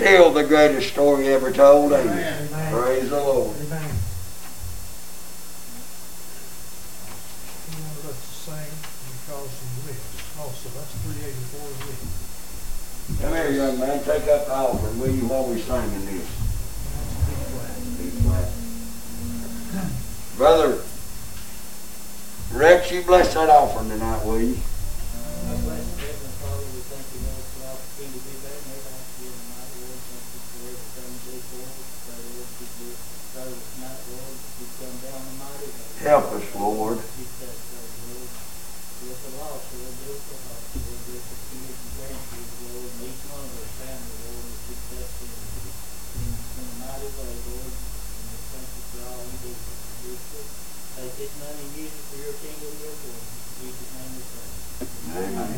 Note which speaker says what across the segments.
Speaker 1: still the greatest story ever told, ain't it?
Speaker 2: Amen.
Speaker 1: Praise the Lord.
Speaker 2: Amen. You want us to sing because he lives. Also, that's 384 a week.
Speaker 1: Come here, young man. Take up the offering, will you, while we're singing this? B flat. Brother Rex, you bless that offering tonight, will you?
Speaker 3: God bless you, Heavenly Father. We thank you, Lord, for the opportunity to be back. May I ask you in the night, Lord, thank you for everything you do for us. Pray, Lord, you do serve us tonight, Lord. You come down the mighty way.
Speaker 1: Help us, Lord.
Speaker 3: You touch us, Lord. Bless the lost, Lord. Bless the heart, Lord. Bless the kids and grandkids, Lord. And each one of our family, Lord, that you touch them in a mighty way, Lord. And we thank you for all you do for us. Take this money and use it for your kingdom and your glory. In Jesus' name we pray.
Speaker 1: Amen.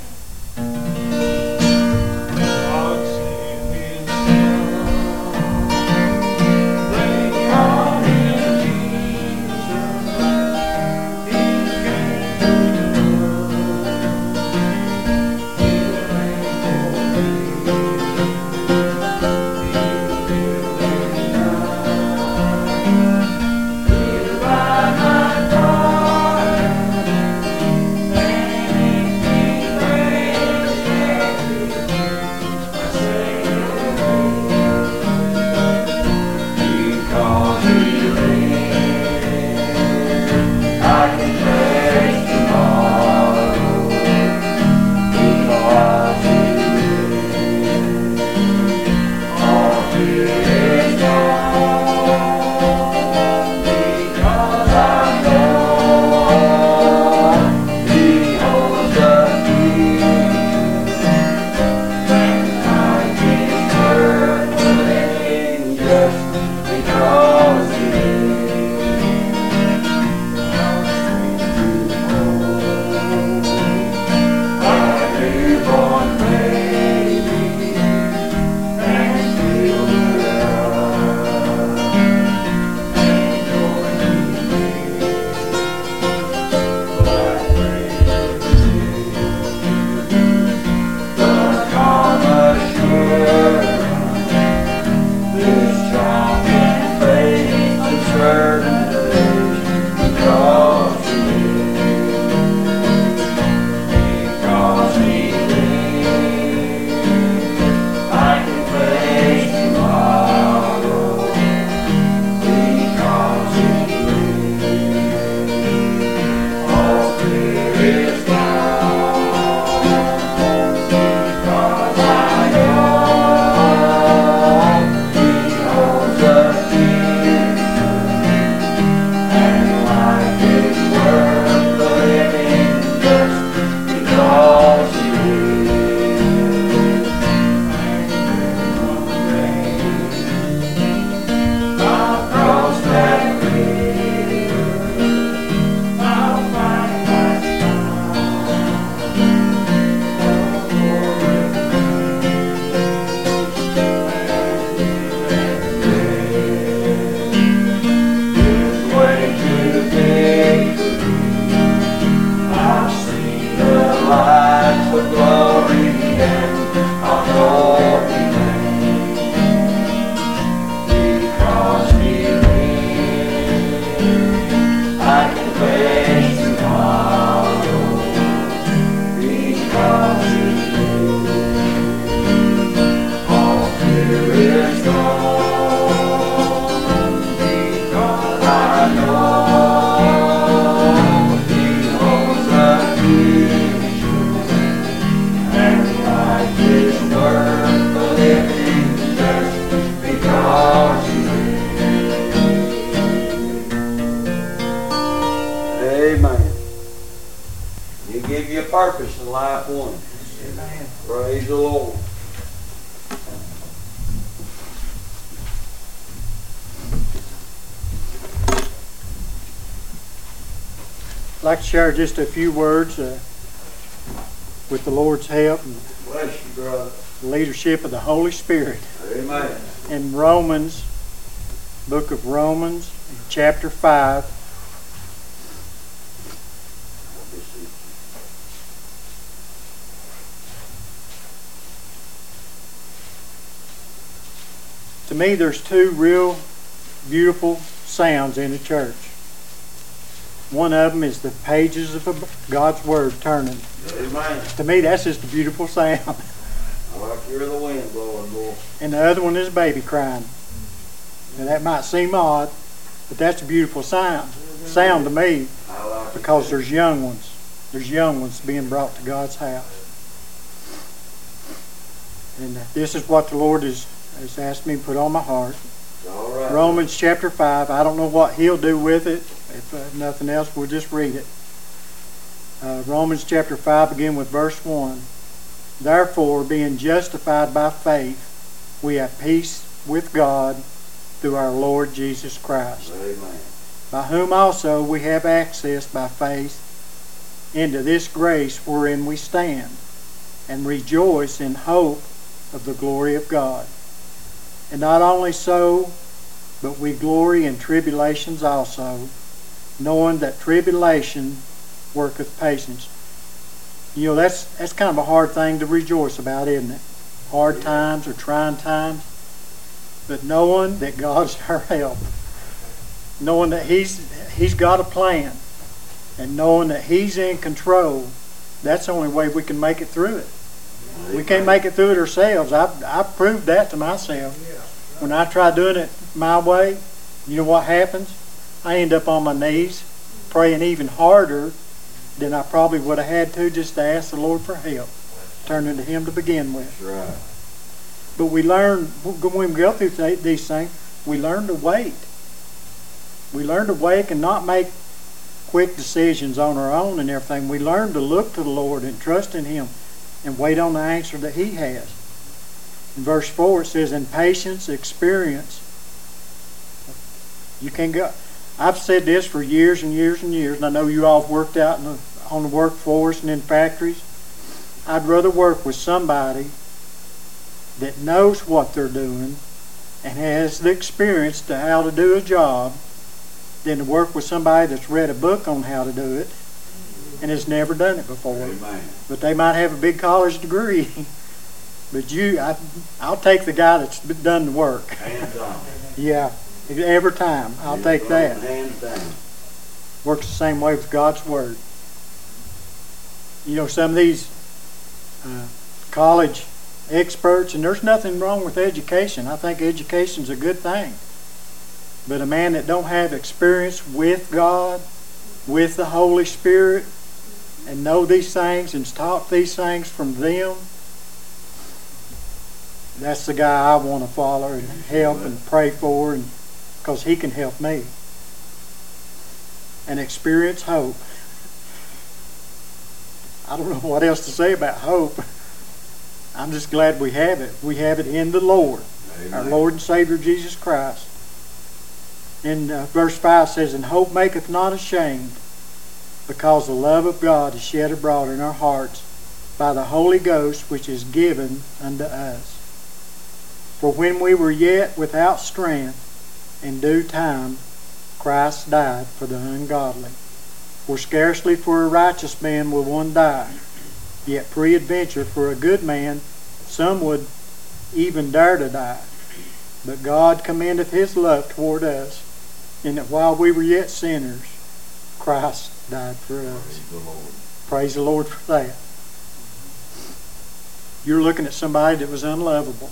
Speaker 1: Purpose in life one.
Speaker 2: Amen.
Speaker 1: Praise the Lord.
Speaker 2: I'd like to share just a few words with the Lord's help and
Speaker 1: Bless you, brother.
Speaker 2: the leadership of the Holy Spirit.
Speaker 1: Amen.
Speaker 2: In Romans, book of Romans, chapter 5,
Speaker 4: To me, there's two real beautiful sounds in a church. One of them is the pages of God's Word turning.
Speaker 1: Amen.
Speaker 4: To me, that's just a beautiful sound.
Speaker 1: I like to hear the wind blowing, boy.
Speaker 4: And the other one is baby crying. And that might seem odd, but that's a beautiful sound to me,
Speaker 1: I like it.
Speaker 4: because there's young ones. There's young ones being brought to God's house. And this is what the Lord has asked me to put on my heart.
Speaker 1: All right.
Speaker 4: Romans chapter 5. I don't know what He'll do with it. If nothing else, we'll just read it. Romans chapter 5, begin with verse 1. Therefore, being justified by faith, we have peace with God through our Lord Jesus Christ,
Speaker 1: Amen.
Speaker 4: by whom also we have access by faith into this grace wherein we stand, and rejoice in hope of the glory of God. And not only so, but we glory in tribulations also, knowing that tribulation worketh patience. You know, that's kind of a hard thing to rejoice about, isn't it? Hard times or trying times. But knowing that God's our help, knowing that He's got a plan, and knowing that He's in control, that's the only way we can make it through it. We can't make it through it ourselves. I've proved that to myself. When I try doing it my way, you know what happens? I end up on my knees praying even harder than I probably would have had to, just to ask the Lord for help, turning to Him to begin with.
Speaker 1: That's right.
Speaker 4: But we learn, when we go through these things, we learn to wait. We learn to wait and not make quick decisions on our own and everything. We learn to look to the Lord and trust in Him and wait on the answer that He has. In verse 4 it says, in patience, experience. You can go. I've said this for years and years and years, and I know you all have worked out on the workforce and in factories. I'd rather work with somebody that knows what they're doing and has the experience to how to do a job than to work with somebody that's read a book on how to do it and has never done it before.
Speaker 1: Amen.
Speaker 4: But they might have a big college degree. But I'll take the guy that's done the work.
Speaker 1: Hands on.
Speaker 4: Yeah, every time. I'll take that.
Speaker 1: Hands down.
Speaker 4: Works the same way with God's Word. You know, some of these college experts, and there's nothing wrong with education. I think education's a good thing. But a man that don't have experience with God, with the Holy Spirit, and know these things and taught these things from them, that's the guy I want to follow and help and pray for, and because he can help me. And experience hope. I don't know what else to say about hope. I'm just glad we have it. We have it in the Lord,
Speaker 1: Amen.
Speaker 4: our Lord and Savior Jesus Christ. In verse 5 says, and hope maketh not ashamed, because the love of God is shed abroad in our hearts by the Holy Ghost, which is given unto us. For when we were yet without strength, in due time Christ died for the ungodly. For scarcely for a righteous man will one die, yet peradventure for a good man some would even dare to die. But God commendeth His love toward us, in that while we were yet sinners, Christ died for us.
Speaker 1: Praise the Lord.
Speaker 4: Praise the Lord for that. You're looking at somebody that was unlovable.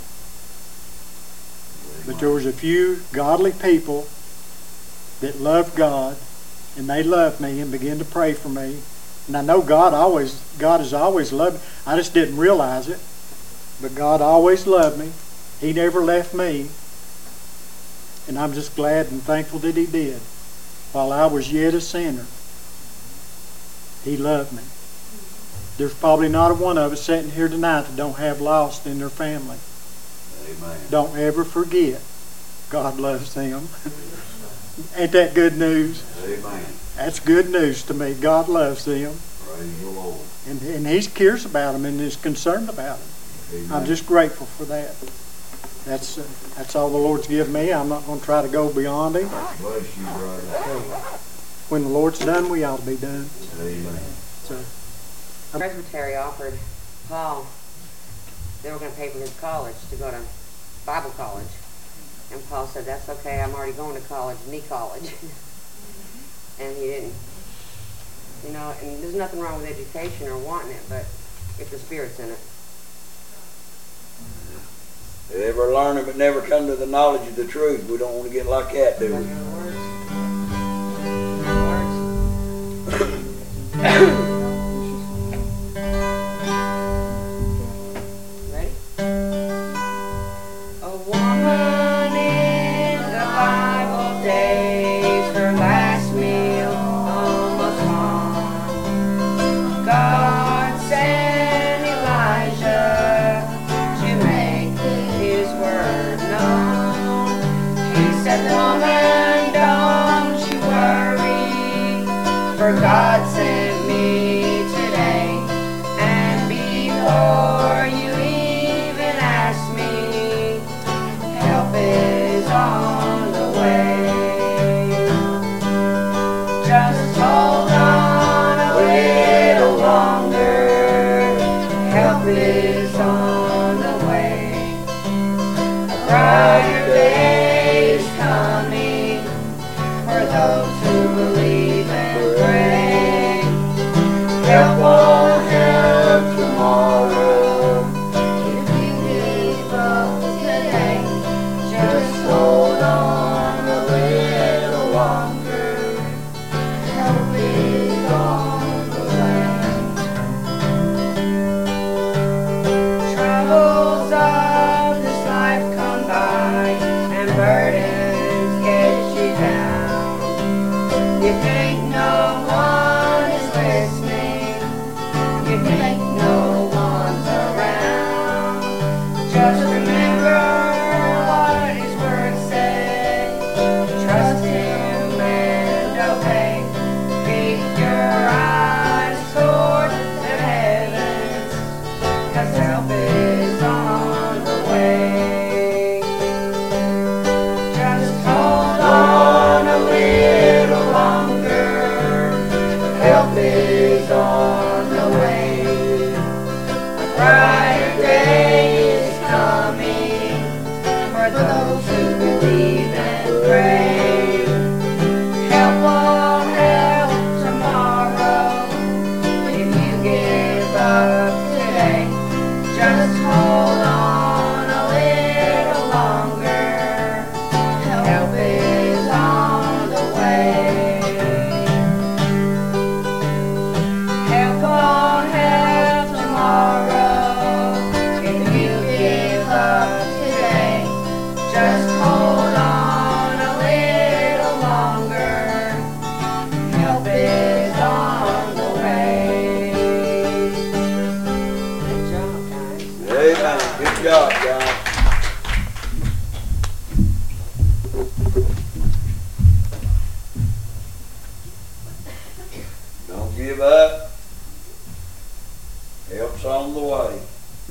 Speaker 4: But there was a few godly people that loved God, and they loved me and began to pray for me. And I know God has always loved me. I just didn't realize it. But God always loved me. He never left me. And I'm just glad and thankful that He did. While I was yet a sinner, He loved me. There's probably not a one of us sitting here tonight that don't have lost in their family.
Speaker 1: Amen.
Speaker 4: Don't ever forget God loves them. Ain't that good news?
Speaker 1: Amen.
Speaker 4: That's good news to me. God loves them.
Speaker 1: Praise the Lord.
Speaker 4: And He cares about them and is concerned about them.
Speaker 1: Amen.
Speaker 4: I'm just grateful for that. That's all the Lord's given me. I'm not going to try to go beyond Him.
Speaker 1: Bless you, brother.
Speaker 4: When the Lord's done, we ought to be done.
Speaker 1: Amen.
Speaker 4: So,
Speaker 5: Presbytery offered Paul, they were going to pay for his college to go to Bible college. And Paul said, that's okay, I'm already going to college, knee college. And he didn't. You know, and there's nothing wrong with education or wanting it, but if the Spirit's in it.
Speaker 1: They ever learn it but never come to the knowledge of the truth. We don't want to get like that, do we?
Speaker 5: Ready? A woman in the Bible days, her last meal almost gone. God sent Elijah to make his word known. He said, woman, don't you worry, for God sent me today. And before you even ask me, help is on the way. Just hold on a little longer, help is on the way. A brighter day is coming for those who believe and pray. Help won't help tomorrow if you give up today. Just hold on a little longer, help is on the way. Troubles of this life come by and burdens get you down. You think no one is listening, you think no one's around. Just remember what his word said, trust him and obey. Keep your eyes toward the heavens, 'cause help is on the way. Just hold on a little longer, help is on the way. A brighter day is coming for those who believe and pray. Help won't help tomorrow if you give up today. Just hold on a little longer, help is on the way. Help won't help tomorrow if you give up today. Just hold on a little longer, help is on the way. Good job, guys.
Speaker 1: Amen. Good job, guys. Don't give up. Help's on the way.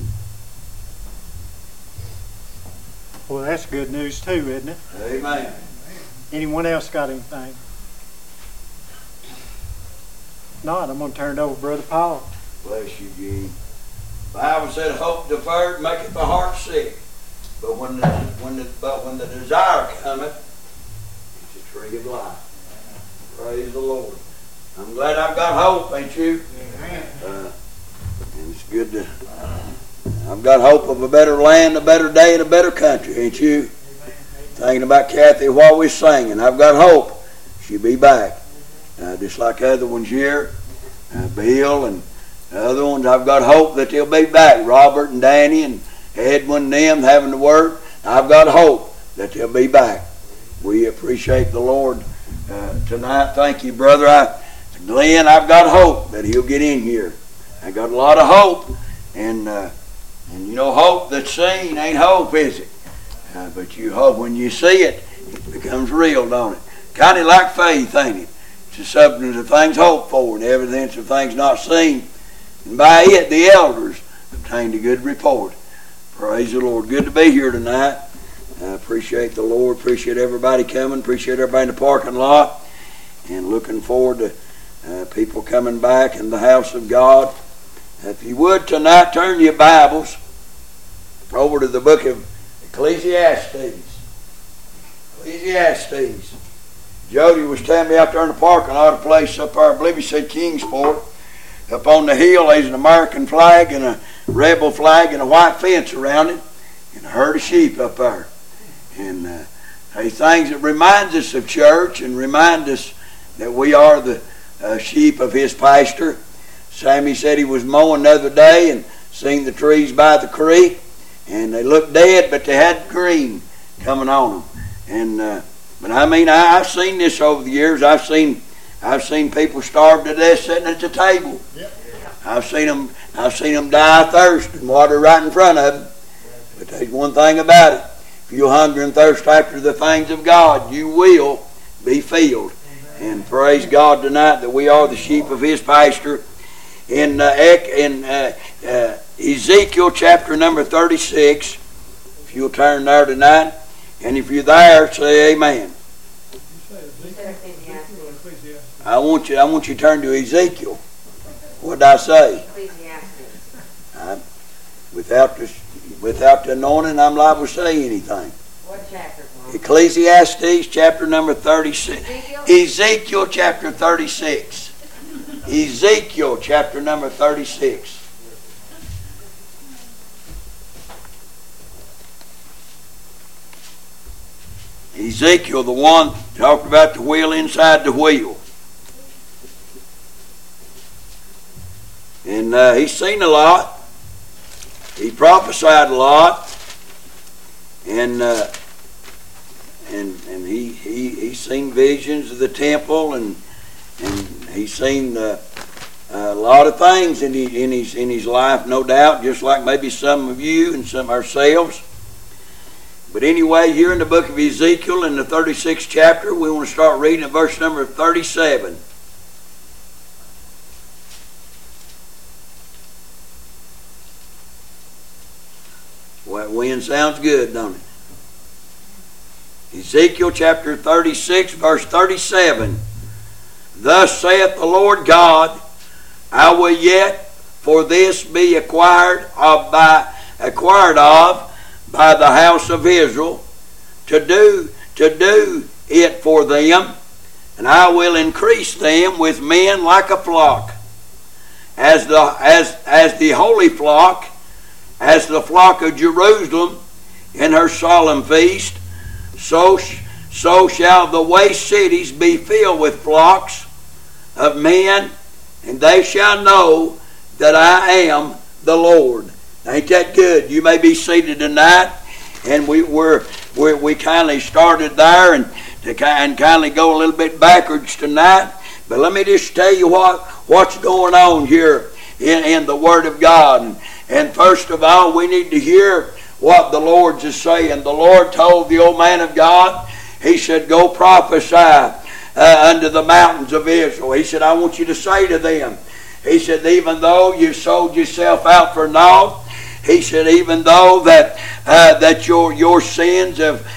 Speaker 4: Well, that's good news too, isn't it?
Speaker 1: Amen.
Speaker 4: Anyone else got anything? Not, I'm going to turn it over to Brother Paul.
Speaker 1: Bless you, Gene. The Bible said, "Hope deferred maketh the heart sick, but when the desire cometh, it's a tree of life." Praise the Lord. I'm glad I've got hope, ain't you? And it's good to. I've got hope of a better land, a better day, and a better country, ain't you? Thinking about Kathy while we're singing, I've got hope she'll be back. Just like other ones here, Bill and other ones, I've got hope that they'll be back. Robert and Danny and Edwin and them having to work, I've got hope that they'll be back. We appreciate the Lord tonight. Thank you, brother. Glenn, I've got hope that he'll get in here. I got a lot of hope, and you know, hope that's seen ain't hope, is it? But you hope when you see it, it becomes real, don't it? Kind of like faith, ain't it? It's the substance of things hoped for and evidence of things not seen. And by it, the elders obtained a good report. Praise the Lord. Good to be here tonight. I appreciate the Lord. Appreciate everybody coming. Appreciate everybody in the parking lot. And looking forward to people coming back in the house of God. If you would tonight, turn your Bibles over to the book of Ecclesiastes. Ecclesiastes. Jody was telling me out there in the parking lot, a place up there, I believe he said Kingsport. Up on the hill, there's an American flag and a rebel flag and a white fence around it, and a herd of sheep up there. And things that reminds us of church and remind us that we are the sheep of his pasture. Sammy said he was mowing the other day and seen the trees by the creek, and they looked dead, but they had green coming on them. And but I mean, I've seen this over the years. I've seen people starve to death sitting at the table.
Speaker 2: Yep.
Speaker 1: I've seen them die of thirst and water right in front of them. But there's one thing about it: if you hunger and thirst after the things of God, you will be filled. And praise God tonight that we are the sheep of his pasture. In Ezekiel chapter number 36, if you'll turn there tonight, and if you're there, say amen. I want you to turn to Ezekiel. What did I say? Without the anointing, I'm liable to say anything.
Speaker 5: What chapter?
Speaker 1: Ecclesiastes chapter number 36. Ezekiel chapter 36. Ezekiel chapter number 36. Ezekiel, the one talked about the wheel inside the wheel. And he's seen a lot. He prophesied a lot. And he's seen visions of the temple, and he's seen a lot of things in his life, no doubt, just like maybe some of you and some ourselves. But anyway, here in the book of Ezekiel, in the 36th chapter, we want to start reading at verse number 37. Well, that wind sounds good, don't it? Ezekiel chapter 36, verse 37. Thus saith the Lord God, I will yet for this be acquired of by the house of Israel, to do it for them, and I will increase them with men like a flock, as the holy flock, as the flock of Jerusalem in her solemn feast. So shall the waste cities be filled with flocks of men, and they shall know that I am the Lord. Ain't that good? You may be seated tonight, and we kindly started there, and kindly go a little bit backwards tonight. But let me just tell you what's going on here in the Word of God. And first of all, we need to hear what the Lord's is saying. The Lord told the old man of God, he said, go prophesy unto the mountains of Israel. He said, I want you to say to them, he said, even though you sold yourself out for naught, he said, even though that your sins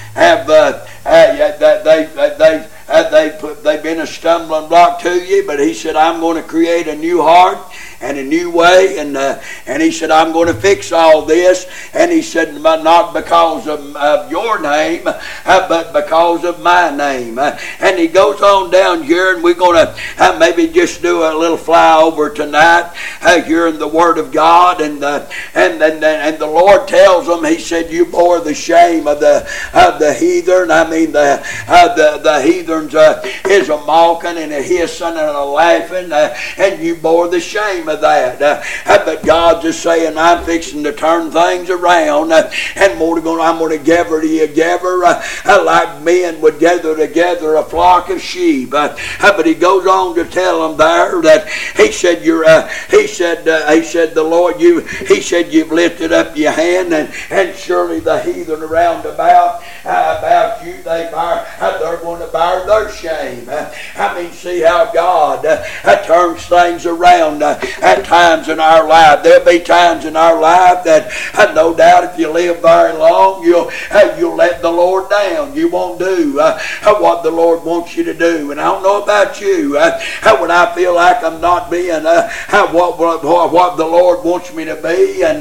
Speaker 1: they've been a stumbling block to you, but he said, I'm going to create a new heart and a new way, and he said, I'm going to fix all this. And he said, not because of your name, but because of my name. And he goes on down here, and we're going to maybe just do a little flyover tonight here in the Word of God. And the Lord tells them, he said, you bore the shame of the heathen. I mean, the heathens is a mocking and a hissing and a laughing, and you bore the shame of that. But God's just saying, I'm fixing to turn things around, and I'm going to gather together like men would gather together a flock of sheep. But he goes on to tell them there that he said, the Lord, he said, you've lifted up your hand, and surely the heathen around about you, they're going to bear their shame. I mean, see how God turns things around. at times in our life. There'll be times in our life that no doubt if you live very long, you'll let the Lord down. You won't do what the Lord wants you to do. And I don't know about you, when I feel like I'm not being what the Lord wants me to be, and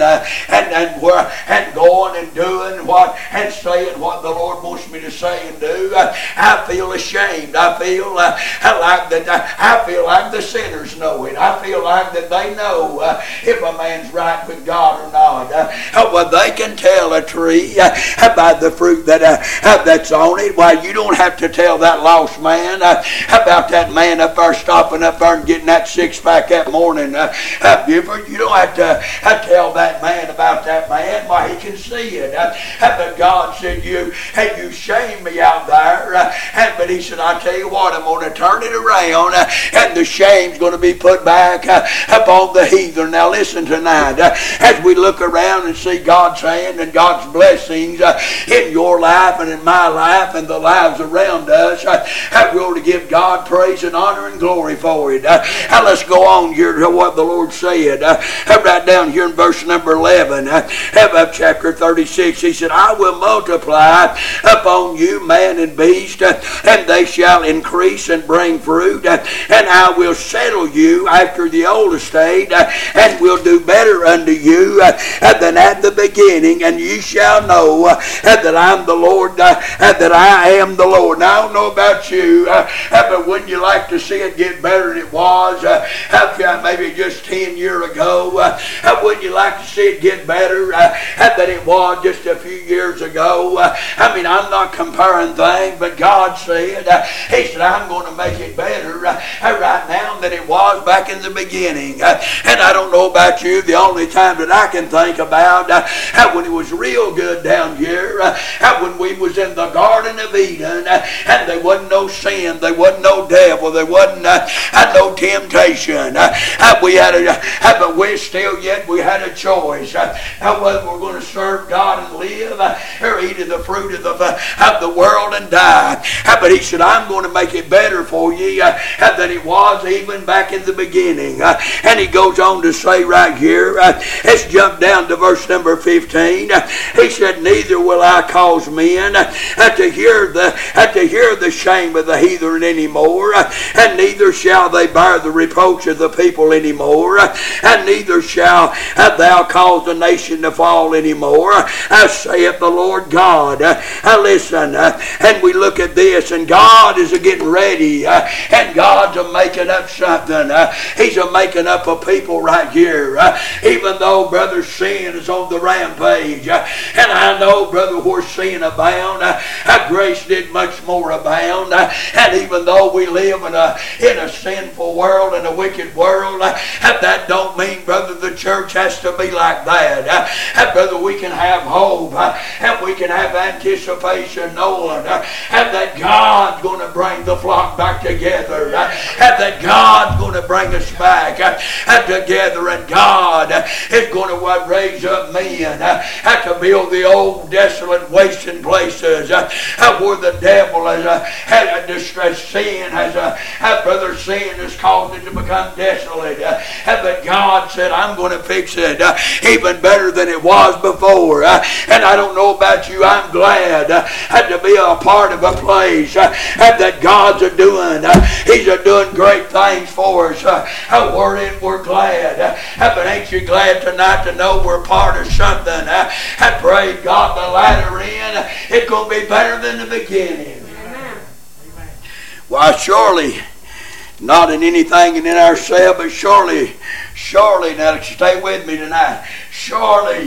Speaker 1: going and doing what and saying what the Lord wants me to say and do, I feel ashamed. I feel like the sinners know it. I feel like that they know if a man's right with God or not. Well, they can tell a tree by the fruit that's on it. Why, you don't have to tell that lost man about that man up there stopping up there and getting that six-pack that morning. You don't have to tell that man about that man. Why, he can see it. But God said, you shamed me out there. But he said, I tell you what, I'm going to turn it around, and the shame's going to be put back upon the heathen. Now listen tonight, as we look around and see God's hand and God's blessings in your life and in my life and the lives around us, we ought to give God praise and honor and glory for it. Now let's go on here to what the Lord said. Right down here in verse number 11 of chapter 36, he said, I will multiply upon you man and beast, and they shall increase and bring fruit, and I will settle you after the old estate, and will do better unto you than at the beginning, and you shall know that I'm the Lord, that I am the Lord. Now, I don't know about you, but wouldn't you like to see it get better than it was maybe just 10 years ago? Wouldn't you like to see it get better than it was just a few years ago? I mean, I'm not comparing things, but God said, he said, I'm going to make it better right now than it was back in the beginning. And I don't know about you, the only time that I can think about when it was real good down here, when we was in the Garden of Eden, and there wasn't no sin, there wasn't no devil, there wasn't no temptation. But we had a choice whether we're going to serve God and live, or eat of the fruit of the world and die. But he said, I'm going to make it better for you than it was even back in the beginning. And he goes on to say right here, let's jump down to verse number 15. He said, neither will I cause men to hear the shame of the heathen anymore, and neither shall they bear the reproach of the people anymore, and neither shall thou cause the nation to fall anymore, saith the Lord God. Listen, and we look at this, and God is getting ready, and God's making up something. He's making up a people right here. Even though, brother, sin is on the rampage, and I know, brother, where sin abound, grace did much more abound. And even though we live in a sinful world and a wicked world, that don't mean, brother, the church has to be like that. Brother, we can have hope, and we can have anticipation, knowing that God's going to bring the flock back together, that God's going to bring us back together, and God is going to raise up men to build the old desolate wasting places where the devil has distressed sin, brother, sin has caused it to become desolate. But God said, I'm going to fix it even better than it was before. And I don't know about you, I'm glad to be a part of a place that God's doing. He's doing great things for us. We're glad. But ain't you glad tonight to know we're part of something? I pray God the latter end, it's going to be better than the beginning.
Speaker 5: Amen.
Speaker 1: Why, surely, not in anything in ourselves, but surely, now stay with me tonight. Surely,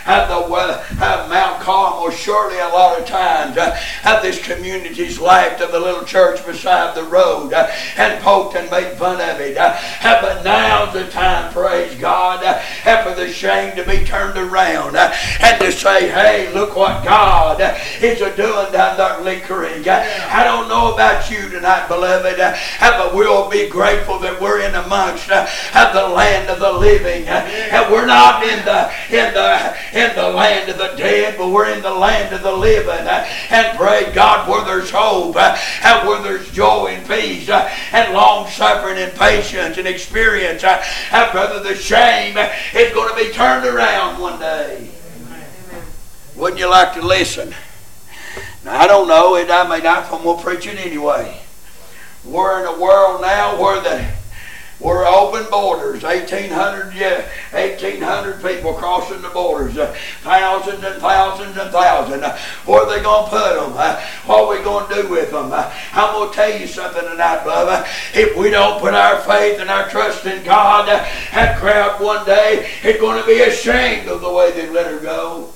Speaker 1: Mount Carmel, surely a lot of times, this community's laughed at the little church beside the road and poked and made fun of it. But now's the time, praise God, for the shame to be turned around and to say, hey, look what God is doing down there in Lee Creek. I don't know about you tonight, beloved, but we'll be grateful that we're in amongst the land of the living. And we're not in the land of the dead, but we're in the land of the living. And pray God, where there's hope, and where there's joy and peace, and long suffering and patience and experience, brother, the shame is going to be turned around one day. Wouldn't you like to listen? Now, I don't know, I may not, but we'll preach it anyway. We're in a world now where we're open borders, 1,800 people crossing the borders, thousands and thousands and thousands. Where are they going to put them? What are we going to do with them? I'm going to tell you something tonight, Bubba. If we don't put our faith and our trust in God, that crowd one day is going to be ashamed of the way they let her go.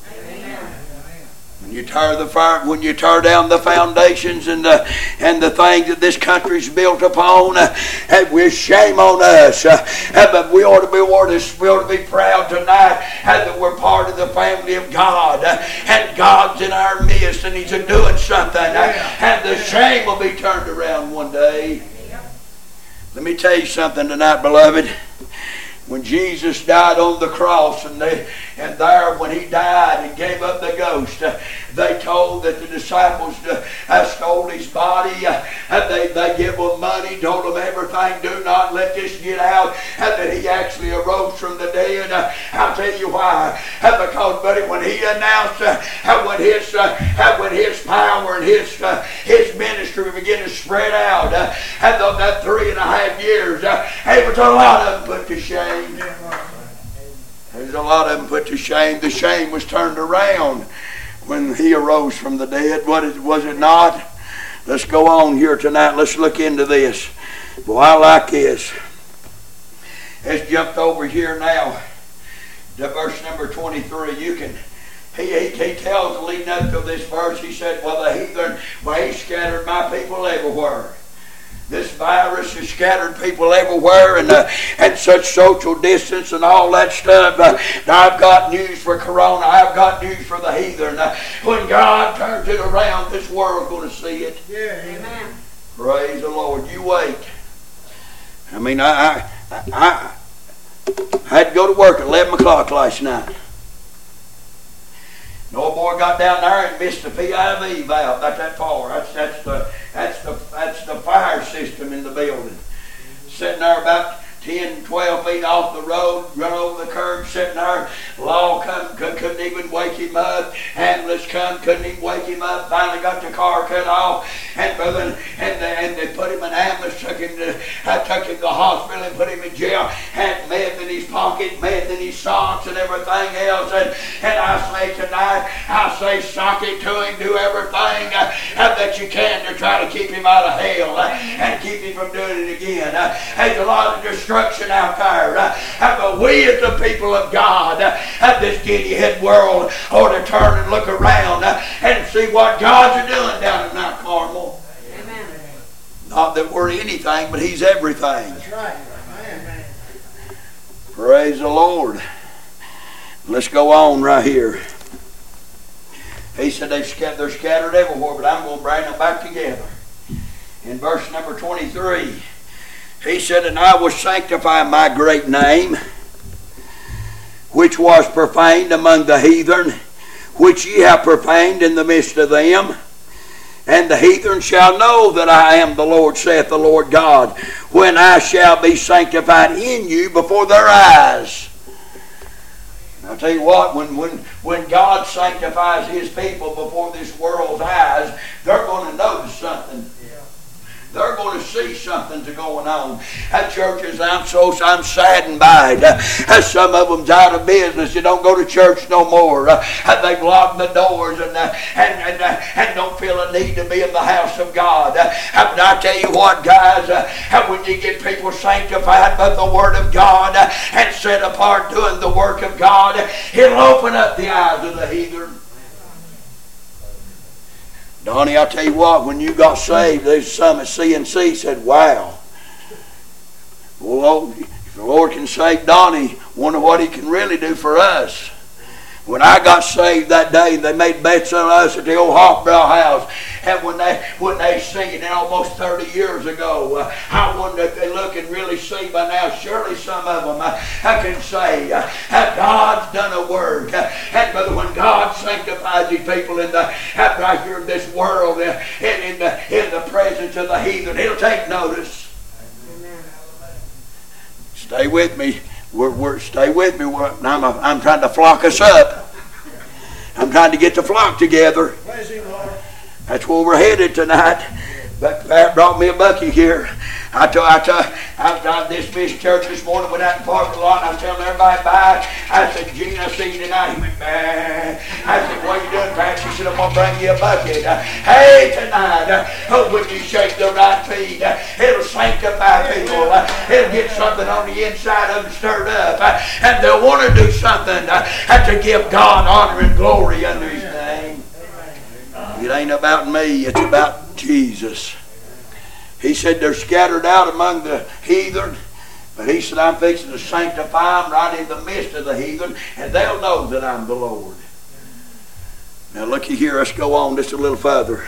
Speaker 1: When you tear down the foundations and the things that this country's built upon, with shame on us. But we ought to be proud tonight that we're part of the family of God, and God's in our midst, and He's doing something, and the shame will be turned around one day. Let me tell you something tonight, beloved. When Jesus died on the cross, and there when He died and gave up the ghost, they told that the disciples stole His body. They gave Him money, told Him everything, do not let this get out, that He actually arose from the dead. I'll tell you why. Because, buddy, when He announced when His power and His ministry began to spread out, that 3.5 years, there was a lot of them put to shame. There's a lot of them put to shame. The shame was turned around when He arose from the dead. Was it not? Let's go on here tonight. Let's look into this. Boy, I like this. Let's jump over here now to verse number 23. He tells, leading up to this verse, he said, well, the heathen, He scattered my people everywhere. This virus has scattered people everywhere, and such social distance and all that stuff. I've got news for Corona. I've got news for the heathen. When God turns it around, this world's going to see it.
Speaker 2: Yeah, amen.
Speaker 1: Praise the Lord. You wait. I mean, I had to go to work at 11 o'clock last night. The old boy got down there and missed the PIV valve. Not that far. That's the fire system in the building. Sitting there about 10, 12 feet off the road, run over the curb, sitting there. Law couldn't even wake him up. Ambulance couldn't even wake him up. Finally got the car cut off, and they put him in ambulance, took him to the hospital and put him in jail. Had meth in his pocket, meth in his socks, and everything else. And I say tonight, sock it to him, do everything that you can to try to keep him out of hell and keep him from doing it again. There's a lot of destruction out there. But we as the people of God, this giddy-head world, ought to turn and look around and see what God's doing down in Mount Carmel.
Speaker 5: Amen.
Speaker 1: Not that we're anything, but He's everything.
Speaker 2: That's right. Amen.
Speaker 1: Praise the Lord. Let's go on right here. He said they're scattered everywhere, but I'm going to bring them back together. In verse number 23, He said, and I will sanctify my great name, which was profaned among the heathen, which ye have profaned in the midst of them. And the heathen shall know that I am the Lord, saith the Lord God, when I shall be sanctified in you before their eyes. And I'll tell you what, when God sanctifies His people before this world's eyes, they're going to notice something. They're going to see something's going on. At churches, I'm saddened by it. Some of them's out of business. They don't go to church no more. They've locked the doors and don't feel a need to be in the house of God. But I tell you what, guys, when you get people sanctified by the Word of God and set apart doing the work of God, it'll open up the eyes of the heathen. Donnie, I tell you what, when you got saved, there's some at CNC said, wow. Well, If the Lord can save Donnie, wonder what He can really do for us. When I got saved that day, they made bets on us at the old Hofbrau house. And when they sing it almost 30 years ago, I wonder if they look and really see by now. Surely some of them I can say God's done a work. And brother, when God sanctifies His people right here in this world, in the presence of the heathen, He'll take notice.
Speaker 5: Amen.
Speaker 1: Stay with me. Stay with me. I'm trying to flock us up. I'm trying to get the flock together. That's where we're headed tonight. But Pat brought me a bucket here. I dismissed church this morning, went out in the parking lot, and I was telling everybody bye. I said, Gene, I see you tonight. He went, bah. I said, what are you doing, Pat? She said, I'm going to bring you a bucket. Hey, tonight, when you shake the right feet, it'll sanctify people. It'll get something on the inside of them stirred up. And they'll want to do something to give God honor and glory under His name. It ain't about me, it's about Jesus. He said they're scattered out among the heathen, but He said I'm fixing to sanctify them right in the midst of the heathen, and they'll know that I'm the Lord. Now looky here, let's go on just a little further.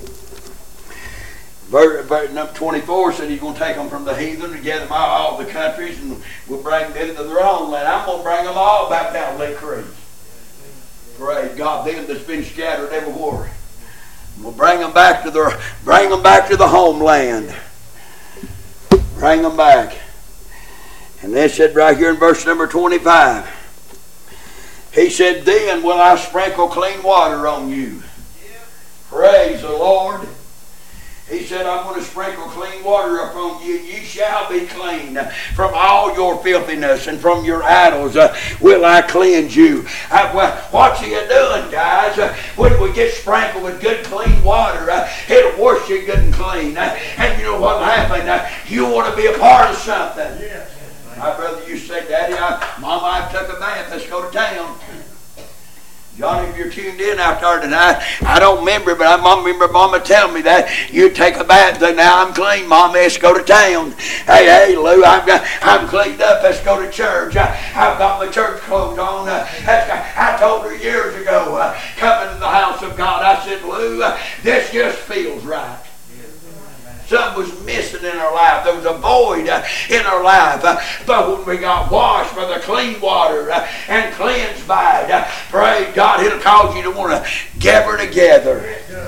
Speaker 1: Verse number 24 said He's going to take them from the heathen and gather them all the countries, and we'll bring them into their own land. I'm going to bring them all back down Lake Creek. Praise God, them that's been scattered everywhere. We'll bring them back to the homeland. Bring them back. And then it said right here in verse number 25. He said, then will I sprinkle clean water on you. Praise the Lord. He said, I'm going to sprinkle clean water upon you. You shall be clean from all your filthiness, and from your idols will I cleanse you. What's He doing, guys? When we get sprinkled with good, clean water, it'll wash you good and clean. And you know what will happen? You want to be a part of something. Yes. My brother used to say, Daddy, Mama, I took a bath. Let's go to town. Johnny, if you're tuned in out there tonight, I don't remember, but I remember Mama telling me that. You take a bath, and now I'm clean, Mama, let's go to town. Hey, Lou, I'm cleaned up, let's go to church. I've got my church clothes on. I told her years ago, coming to the house of God, I said, Lou, this just feels right. Something was missing in our life. There was a void in our life. But when we got washed by the clean water and cleansed by it, praise God, it'll cause you to want to gather together.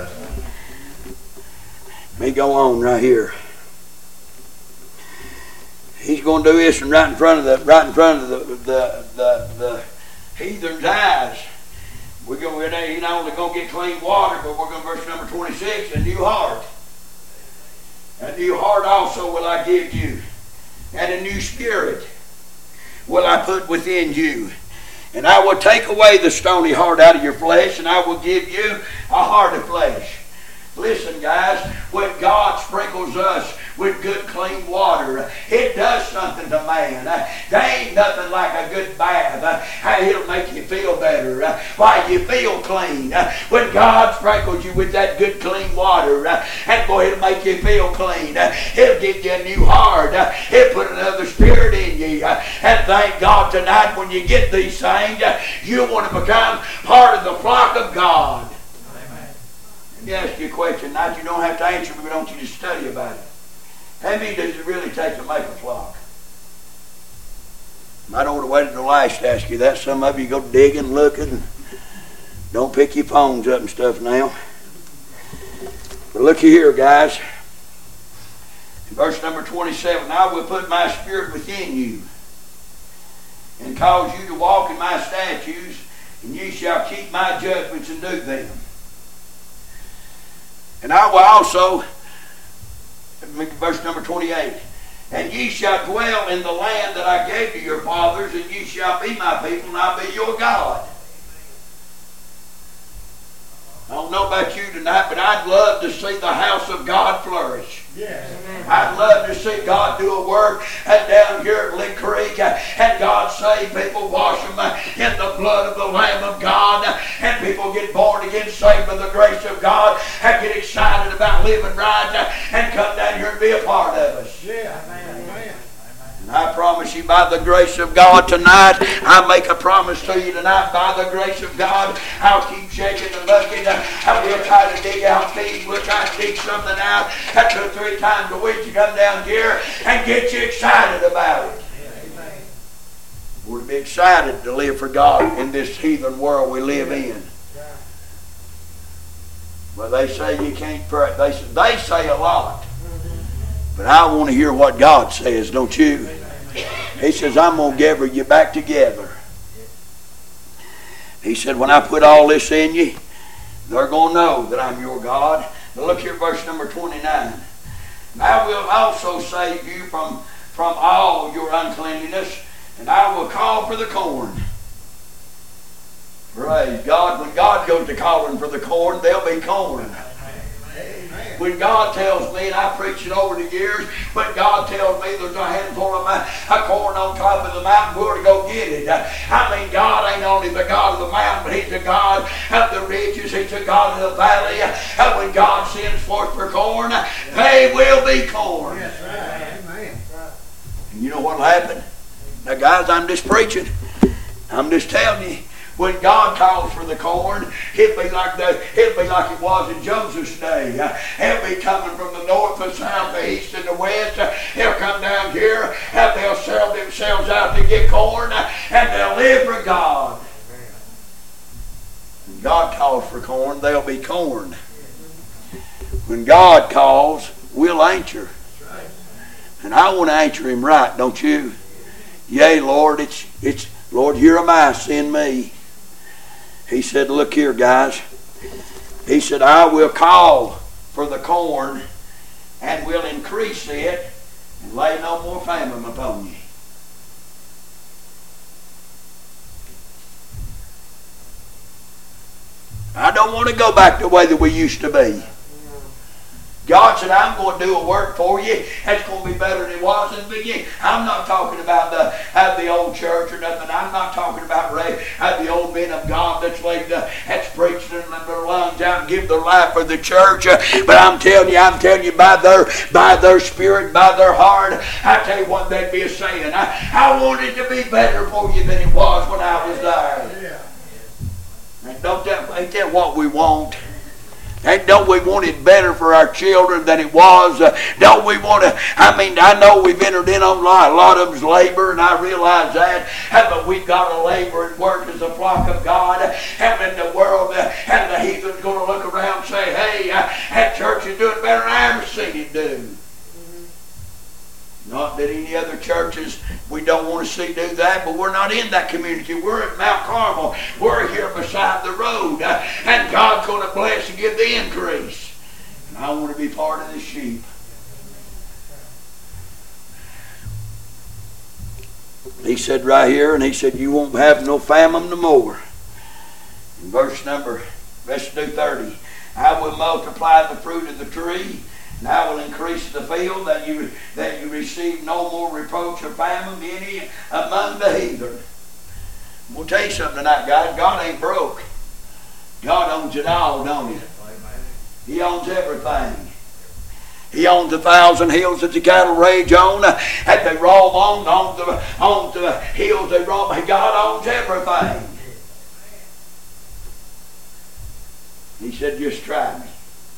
Speaker 1: Let me go on right here. He's going to do this right in front of the heathen's eyes. He's not only going to get clean water, but we're going to verse number 26, a new heart. A new heart also will I give you, and a new spirit will I put within you. And I will take away the stony heart out of your flesh, and I will give you a heart of flesh. Listen, guys, when God sprinkles us with good, clean water, it does something to man. There ain't nothing like a good bath. It'll make you feel better. Why, you feel clean. When God sprinkles you with that good, clean water, and boy, it'll make you feel clean. It'll give you a new heart. It'll put another spirit in you. And thank God tonight, when you get these things, you want to become part of the flock of God. Let me ask you a question tonight. You don't have to answer, but I want you to study about it. How many does it really take to make a flock? I don't want to wait until last to ask you that. Some of you go digging, looking. Don't pick your phones up and stuff now. But looky here, guys. In verse number 27, I will put my spirit within you, and cause you to walk in my statutes, and ye shall keep my judgments and do them. And I will also, verse number 28, and ye shall dwell in the land that I gave to your fathers, and ye shall be my people, and I'll be your God. I don't know about you tonight, but I'd love to see the house of God flourish. Yes. I'd love to see God do a work down here at Lake Creek, and God save people, wash them in the blood of the Lamb of God, and people get born again, saved by the grace of God, and get excited about living right, and come down here and be a part of us. Yeah. Amen. And I promise promise you by the grace of God tonight. I make a promise to you tonight by the grace of God. I'll keep shaking the bucket. I will try to dig out things. We'll try to dig something out 2 or 3 times a week to come down here and get you excited about it. We're to be excited to live for God in this heathen world we live in. Well, they say you can't pray. They say a lot. But I want to hear what God says, don't you? He says, I'm going to gather you back together. He said, when I put all this in you, they're going to know that I'm your God. Now look here, verse number 29. I will also save you from all your uncleanness, and I will call for the corn. Praise God. When God goes to calling for the corn, there'll be corn. Amen. When God tells me, and I preached it over the years, when God tells me there's a handful of corn on top of the mountain, we're to go get it. I mean, God ain't only the God of the mountain, but He's the God of the ridges. He's the God of the valley. And when God sends forth for corn, they will be corn. Yes, right. Amen. And you know what will happen? Now, guys, I'm just preaching. I'm just telling you. When God calls for the corn, it'll be like it was in Joseph's day. It'll be coming from the north, the south, the east, and the west. They'll come down here and they'll sell themselves out to get corn, and they'll live for God. When God calls for corn, there'll be corn. When God calls, we'll answer. And I want to answer Him right, don't you? Yea, Lord, it's Lord, here am I, send me. He said, look here, guys. He said, I will call for the corn and will increase it and lay no more famine upon you. I don't want to go back the way that we used to be. God said, I'm going to do a work for you. It's going to be better than it was in the beginning. I'm not talking about the old church or nothing. I'm not talking about the old men of God that's preached and let their lungs out and give their life for the church. But I'm telling you, by their spirit, by their heart, I tell you what they'd be saying. I want it to be better for you than it was when I was there. Ain't that what we want? And don't we want it better for our children than it was? Don't we want to? I know we've entered in on a lot of them's labor, and I realize that. But we've got to labor and work as a flock of God. And in the world, and the heathen's going to look around and say, hey, that church is doing better than I ever seen it do. Not that any other churches we don't want to see do that, but we're not in that community. We're at Mount Carmel. We're here beside the road. And God's going to bless and give the increase. And I want to be part of the sheep. He said right here, and he said, you won't have no famine no more. In let's do 30. I will multiply the fruit of the tree, and I will increase the field, that you receive no more reproach or famine any among the heathen. I'm going to tell you something tonight, guys. God ain't broke. God owns it all, don't He? He owns everything. He owns 1,000 hills that the cattle rage on, and they roam on the hills they roam. God owns everything. He said, just try me.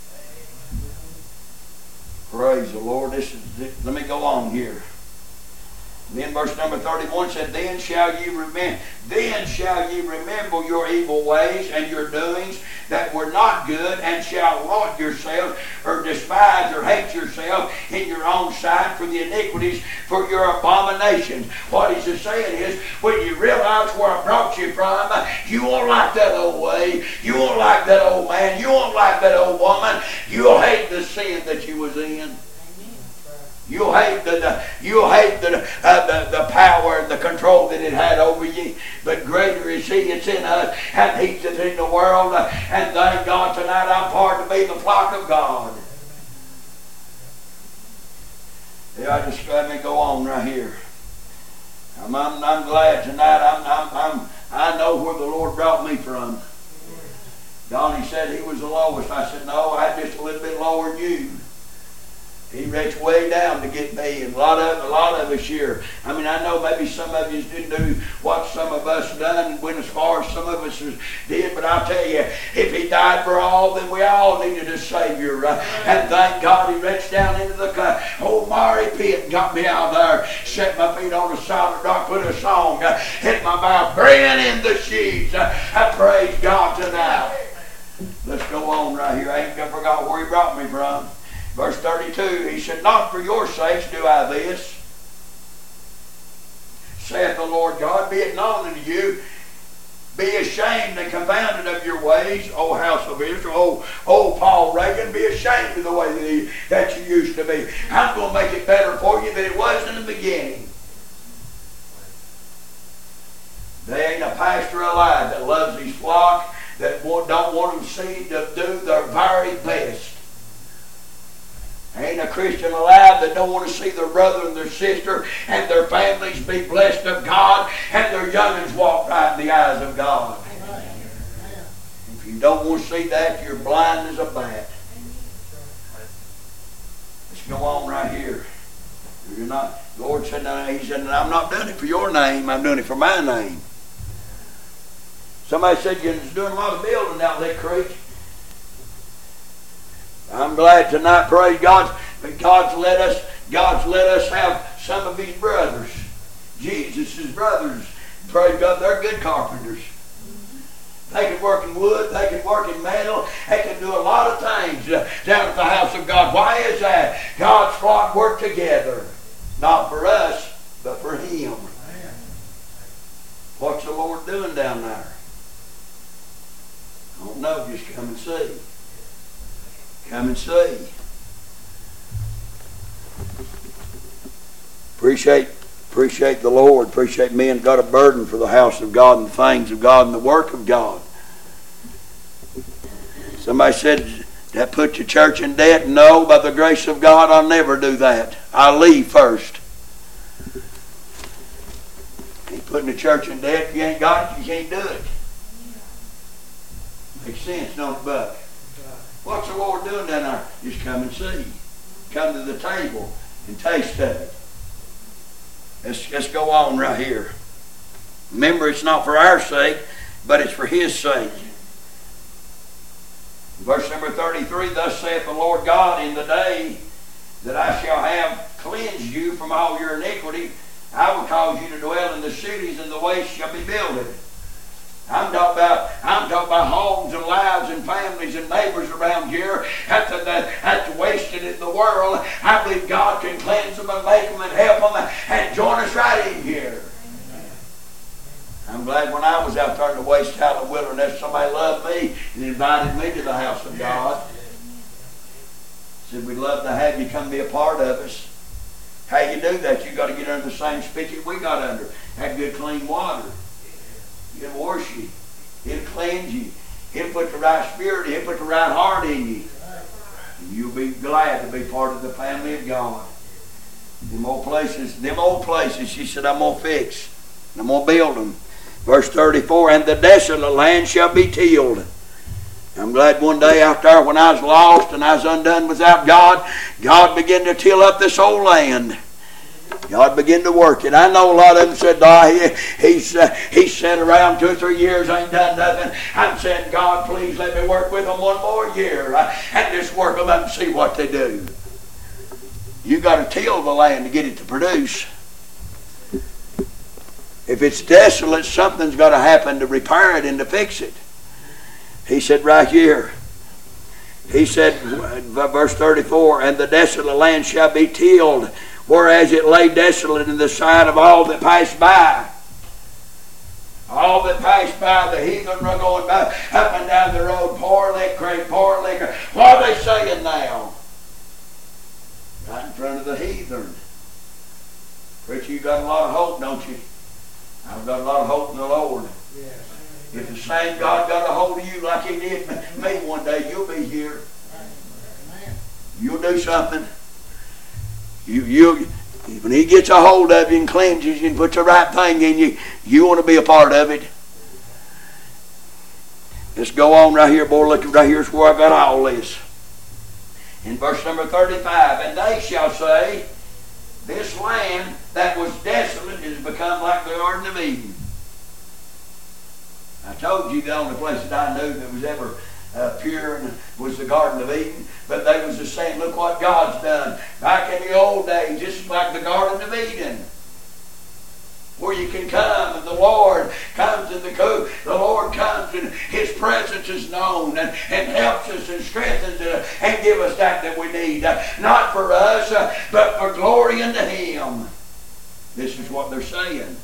Speaker 1: Praise the Lord. Let me go on here. Then verse number 31 said, Then shall ye remember your evil ways and your doings that were not good, and shall vaunt yourselves, or despise or hate yourself in your own sight for the iniquities, for your abominations. What he's saying is, when you realize where I brought you from, you won't like that old way. You won't like that old man. You won't like that old woman. You'll hate the sin that you was in. You'll hate the power and the control that it had over you. But greater is He that's in us and He that's in the world. And thank God tonight I'm part to be the flock of God. Yeah, let me go on right here. I'm glad tonight. I know where the Lord brought me from. Donnie said he was the lowest. I said, no, I'm just a little bit lower than you. He reached way down to get me, and a lot of us here. I mean, I know maybe some of you didn't do what some of us done and went as far as some of us did, but I'll tell you, if He died for all, then we all needed a Savior. And thank God He reached down into the old miry pit and got me out there, set my feet on the solid rock, put a song, hit my mouth, bring in the sheaves. I praise God tonight. Let's go on right here. I ain't gonna forget where He brought me from. Verse 32, He said, not for your sakes do I this, saith the Lord God, be it known unto you, be ashamed and confounded of your ways, O house of Israel, O Paul Reagan, be ashamed of the way that you used to be. I'm going to make it better for you than it was in the beginning. There ain't a pastor alive that loves his flock, that don't want them to see to do their very best. Ain't a Christian alive that don't want to see their brother and their sister and their families be blessed of God and their young'uns walk right in the eyes of God. If you don't want to see that, you're blind as a bat. Let's go on right here. You're not. The Lord said, no, He said, I'm not doing it for your name, I'm doing it for my name. Somebody said you're doing a lot of building out there, Creek. I'm glad tonight, praise God, that God's let us have some of His brothers. Jesus' brothers, praise God, they're good carpenters. They can work in wood, they can work in metal, they can do a lot of things down at the house of God. Why is that? God's flock work together. Not for us, but for Him. What's the Lord doing down there? I don't know, just come and see. Come and see. Appreciate the Lord. Appreciate men got a burden for the house of God and the things of God and the work of God. Somebody said, that put your church in debt? No, by the grace of God, I'll never do that. I'll leave first. Ain't putting the church in debt. If you ain't got it, you can't do it. Makes sense, don't it, Buck? What's the Lord doing down there? Just come and see. Come to the table and taste of it. Let's go on right here. Remember, it's not for our sake, but it's for His sake. Verse number 33, thus saith the Lord God, in the day that I shall have cleansed you from all your iniquity, I will cause you to dwell in the cities, and the waste shall be builded. I'm talking about homes and lives and families and neighbors around here at the wasted in the world. I believe God can cleanse them and make them and help them and join us right in here. I'm glad when I was out there in the waste out of the wilderness, somebody loved me and invited me to the house of God. Said, we'd love to have you come be a part of us. How you do that? You got to get under the same spigot we got under. Have good clean water. He'll wash you. He'll cleanse you. He'll put the right spirit. He'll put the right heart in you. And you'll be glad to be part of the family of God. Them old places, she said, I'm going to fix. I'm going to build them. Verse 34, and the desolate land shall be tilled. I'm glad one day out there when I was lost and I was undone without God, God began to till up this old land. God began to work it. I know a lot of them said, he's sat around 2 or 3 years, ain't done nothing. I'm saying, God, please let me work with them one more year and just work them up and see what they do. You got to till the land to get it to produce. If it's desolate, something's got to happen to repair it and to fix it. He said right here, he said, verse 34, and the desolate land shall be tilled, whereas it lay desolate in the sight of all that passed by. All that passed by, the heathen were going by, up and down the road, poor lick, great poor liquor. What are they saying now? Right in front of the heathen. Preacher, you got a lot of hope, don't you? I've got a lot of hope in the Lord. Yes. If the same God got a hold of you like He did me one day, you'll be here. Amen. You'll do something. When He gets a hold of you and cleanses you and puts the right thing in you, you want to be a part of it. Let's go on right here, boy. Look, right here's where I got all this. In verse number 35, and they shall say, this land that was desolate has become like the Garden of Eden. I told you the only place that I knew that was ever pure and was the Garden of Eden. But they was just saying, look what God's done. Back in the old days, just like the Garden of Eden, where you can come and the Lord comes in the Lord comes and His presence is known and helps us and strengthens us and give us that we need. Not for us, but for glory unto Him. This is what they're saying.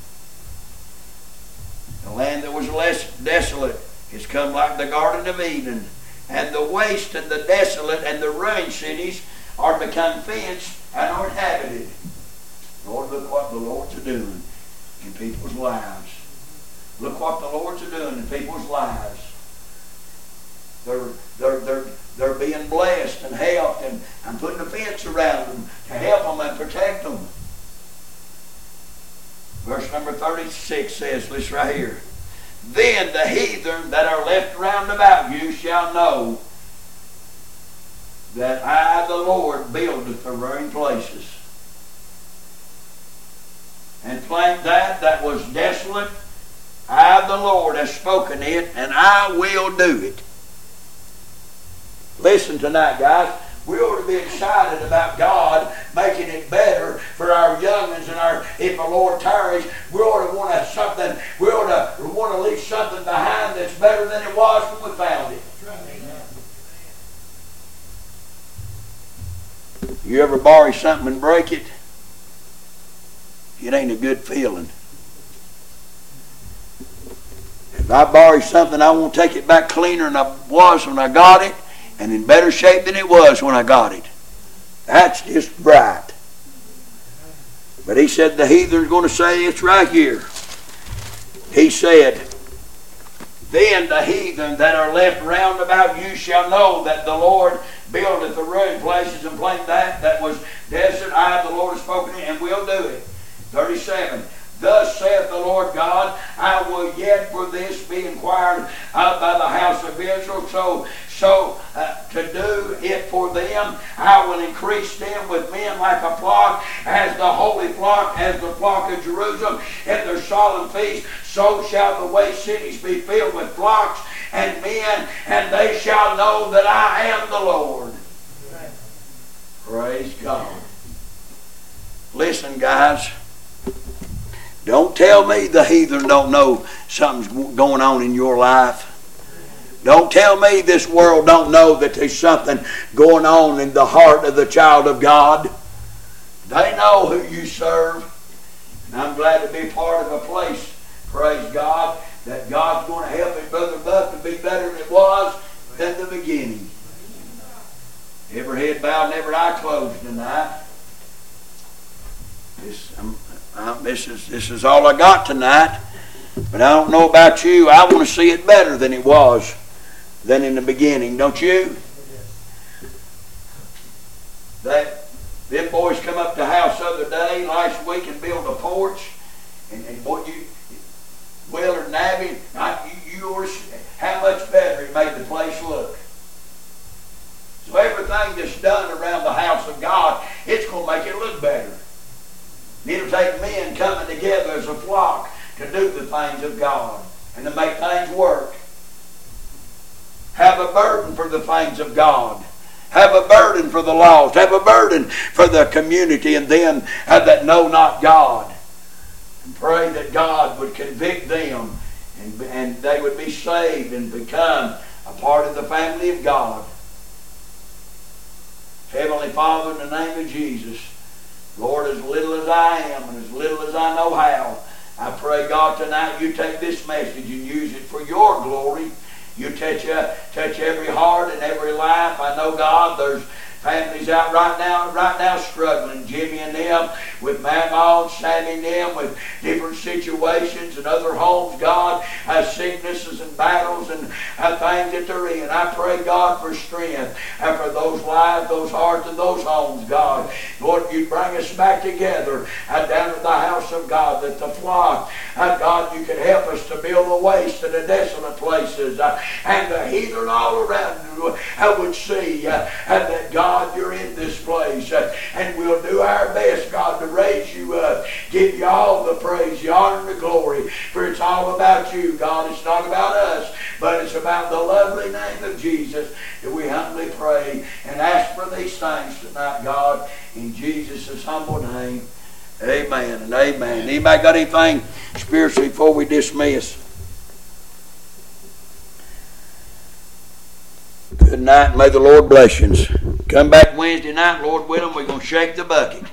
Speaker 1: The land that was less desolate has come like the Garden of Eden, and the waste and the desolate and the ruined cities are become fenced and are inhabited. Lord, look what the Lord's doing in people's lives. Look what the Lord's doing in people's lives. They're being blessed and helped, and I'm putting a fence around them to help them and protect them. Verse number 36 says this right here. Then the heathen that are left round about you shall know that I, the Lord, buildeth the ruined places, and plain that was desolate. I, the Lord, have spoken it, and I will do it. Listen tonight, guys. We ought to be excited about God making it better for our young'uns and if the Lord tarries, we ought to want something. We ought to want to leave something behind that's better than it was when we found it. You ever borrow something and break it? It ain't a good feeling. If I borrow something, I want to take it back cleaner than I was when I got it, and in better shape than it was when I got it. That's just right. But he said the heathen's going to say it's right here. He said, then the heathen that are left round about you shall know that the Lord buildeth the ruined places, and plain that was desolate. I, the Lord, have spoken it, and will do it. 37. Thus saith the Lord God, I will yet for this be inquired of by the house of Israel, so to do it for them, I will increase them with men like a flock, as the holy flock, as the flock of Jerusalem in their solemn feast. So shall the waste cities be filled with flocks and men, and they shall know that I am the Lord. Praise God. Listen, guys. Don't tell me the heathen don't know something's going on in your life. Don't tell me this world don't know that there's something going on in the heart of the child of God. They know who you serve. And I'm glad to be part of a place, praise God, that God's going to help his brother Buck to be better than it was than the beginning. Every head bowed and every eye closed tonight. This is all I got tonight. But I don't know about you. I want to see it better than it was than in the beginning. Don't you? Them boys come up to the house the other day, last week, and built a porch. And boy, Willard and Abby, how much better it made the place look. So everything that's done around the house of God, it's going to make it look better. It'll take men coming together as a flock to do the things of God and to make things work. Have a burden for the things of God. Have a burden for the lost. Have a burden for the community and them that know not God. And pray that God would convict them and they would be saved and become a part of the family of God. Heavenly Father, in the name of Jesus, Lord, as little as I am and as little as I know how, I pray, God, tonight you take this message and use it for your glory. You touch every heart and every life. I know, God, there's families out right now struggling. Jimmy and them with Mama and Sammy and them with different situations and other homes, God, sicknesses and battles and things that they're in. I pray, God, for strength for those lives, those hearts, and those homes, God. Lord, you bring us back together down at the house of God, that the flock, God, you can help us to build the waste and the desolate places, and the heathen children all around would see that, God, you're in this place. And we'll do our best, God, to raise you up, give you all the praise, the honor, and the glory. For it's all about you, God. It's not about us, but it's about the lovely name of Jesus that we humbly pray and ask for these things tonight, God, in Jesus' humble name. Amen and amen. Anybody got anything spiritually before we dismiss? Good night, and may the Lord bless you. Come back Wednesday night, Lord willing, we're going to shake the bucket.